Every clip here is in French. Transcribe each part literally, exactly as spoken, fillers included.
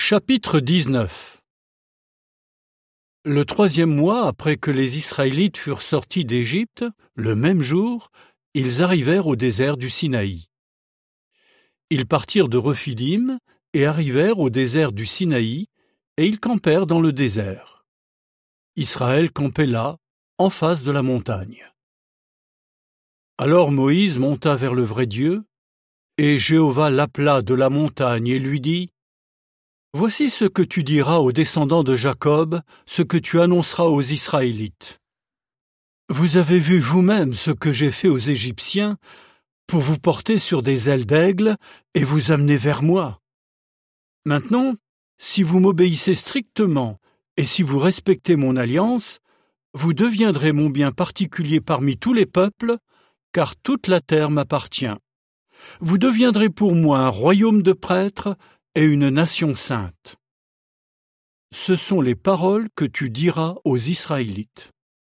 Chapitre dix-neuf. Le troisième mois après que les Israélites furent sortis d'Égypte, le même jour, ils arrivèrent au désert du Sinaï. Ils partirent de Rephidim et arrivèrent au désert du Sinaï, et ils campèrent dans le désert. Israël campait là, en face de la montagne. Alors Moïse monta vers le vrai Dieu, et Jéhovah l'appela de la montagne et lui dit: Voici ce que tu diras aux descendants de Jacob, ce que tu annonceras aux Israélites. Vous avez vu vous-même ce que j'ai fait aux Égyptiens pour vous porter sur des ailes d'aigle et vous amener vers moi. Maintenant, si vous m'obéissez strictement et si vous respectez mon alliance, vous deviendrez mon bien particulier parmi tous les peuples, car toute la terre m'appartient. Vous deviendrez pour moi un royaume de prêtres et une nation sainte. Ce sont les paroles que tu diras aux Israélites.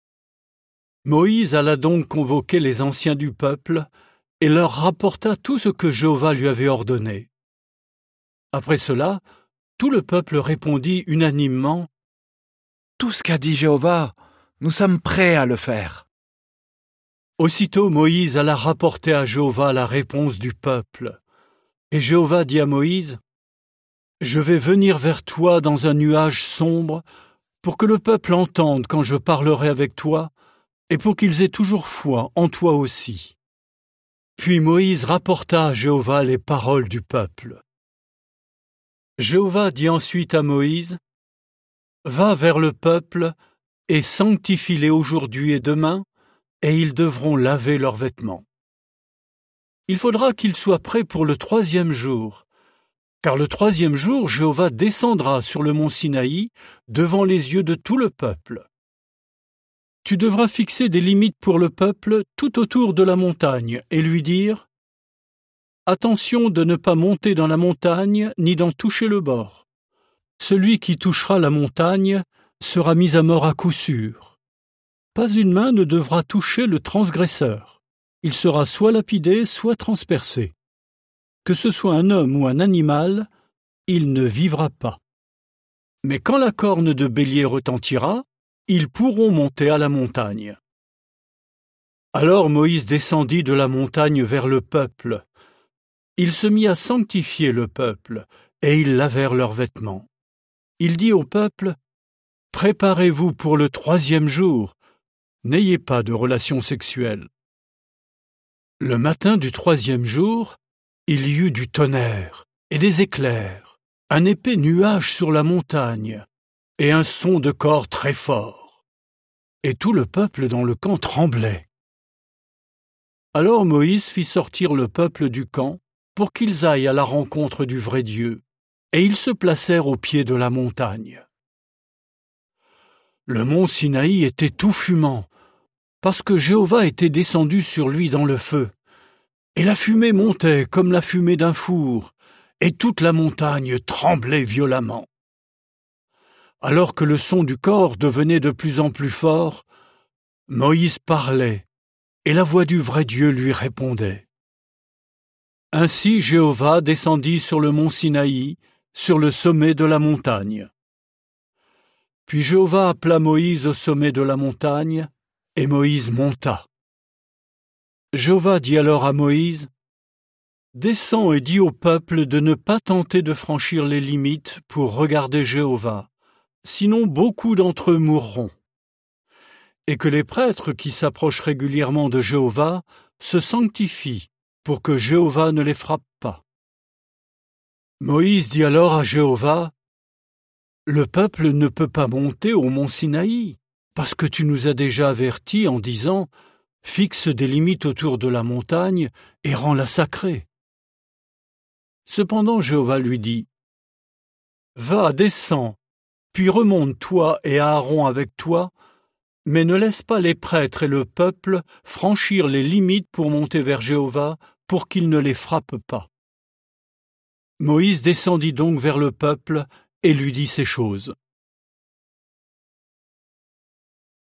Moïse alla donc convoquer les anciens du peuple et leur rapporta tout ce que Jéhovah lui avait ordonné. Après cela, tout le peuple répondit unanimement: Tout ce qu'a dit Jéhovah, nous sommes prêts à le faire. Aussitôt Moïse alla rapporter à Jéhovah la réponse du peuple. Et Jéhovah dit à Moïse: Je vais venir vers toi dans un nuage sombre, pour que le peuple entende quand je parlerai avec toi, et pour qu'ils aient toujours foi en toi aussi. Puis Moïse rapporta à Jéhovah les paroles du peuple. Jéhovah dit ensuite à Moïse: Va vers le peuple et sanctifie-les aujourd'hui et demain, et ils devront laver leurs vêtements. Il faudra qu'ils soient prêts pour le troisième jour, car le troisième jour, Jéhovah descendra sur le mont Sinaï devant les yeux de tout le peuple. Tu devras fixer des limites pour le peuple tout autour de la montagne et lui dire: Attention de ne pas monter dans la montagne ni d'en toucher le bord. Celui qui touchera la montagne sera mis à mort à coup sûr. Pas une main ne devra toucher le transgresseur. Il sera soit lapidé, soit transpercé. Que ce soit un homme ou un animal, il ne vivra pas. Mais quand la corne de bélier retentira, ils pourront monter à la montagne. Alors Moïse descendit de la montagne vers le peuple. Il se mit à sanctifier le peuple, et ils lavèrent leurs vêtements. Il dit au peuple: Préparez-vous pour le troisième jour, n'ayez pas de relations sexuelles. Le matin du troisième jour, il y eut du tonnerre et des éclairs, un épais nuage sur la montagne, et un son de cor très fort. Et tout le peuple dans le camp tremblait. Alors Moïse fit sortir le peuple du camp pour qu'ils aillent à la rencontre du vrai Dieu, et ils se placèrent au pied de la montagne. Le mont Sinaï était tout fumant, parce que Jéhovah était descendu sur lui dans le feu. Et la fumée montait comme la fumée d'un four, et toute la montagne tremblait violemment. Alors que le son du cor devenait de plus en plus fort, Moïse parlait, et la voix du vrai Dieu lui répondait. Ainsi Jéhovah descendit sur le mont Sinaï, sur le sommet de la montagne. Puis Jéhovah appela Moïse au sommet de la montagne, et Moïse monta. Jéhovah dit alors à Moïse: Descends et dis au peuple de ne pas tenter de franchir les limites pour regarder Jéhovah, sinon beaucoup d'entre eux mourront. Et que les prêtres qui s'approchent régulièrement de Jéhovah se sanctifient pour que Jéhovah ne les frappe pas. Moïse dit alors à Jéhovah: Le peuple ne peut pas monter au mont Sinaï, parce que tu nous as déjà avertis en disant: Fixe des limites autour de la montagne et rends-la sacrée. Cependant Jéhovah lui dit: Va, descends, puis remonte toi et Aaron avec toi, mais ne laisse pas les prêtres et le peuple franchir les limites pour monter vers Jéhovah, pour qu'il ne les frappe pas. Moïse descendit donc vers le peuple et lui dit ces choses.